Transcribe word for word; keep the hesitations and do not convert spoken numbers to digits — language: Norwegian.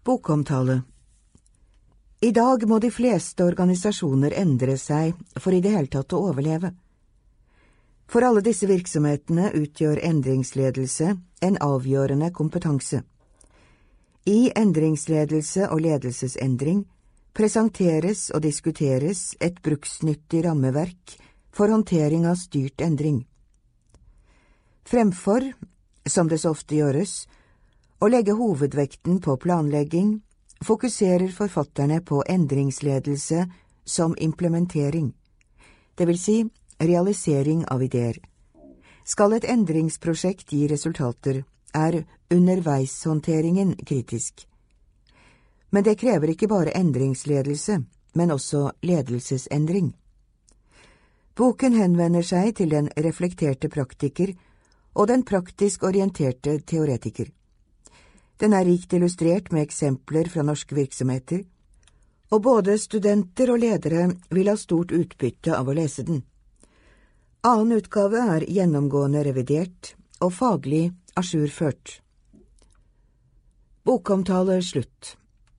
Bokomtale. I dag må de fleste organisasjoner endre seg for i det hele tatt å overleve. For alle disse virksomhetene utgjør endringsledelse en avgjørende kompetanse. I endringsledelse og ledelsesendring presenteres og diskuteres et bruksnyttig rammeverk for håndtering av styrt endring. Fremfor, som det så ofte gjøres, å legge hovedvekten på planlegging, fokuserer forfatterne på endringsledelse som implementering, det vil si realisering av ideer. Skal et endringsprosjekt gi resultater, er underveishåndteringen kritisk. Men det krever ikke bare endringsledelse, men også ledelsesendring. Boken henvender seg til den reflekterte praktiker og den praktisk orienterte teoretiker. Den er rikt illustrert med eksempler fra norske virksomheter, og både studenter og ledere vil ha stort utbytte av å lese den. Annen utgave er gjennomgående revidert og faglig ajourført. Bokomtale slutt.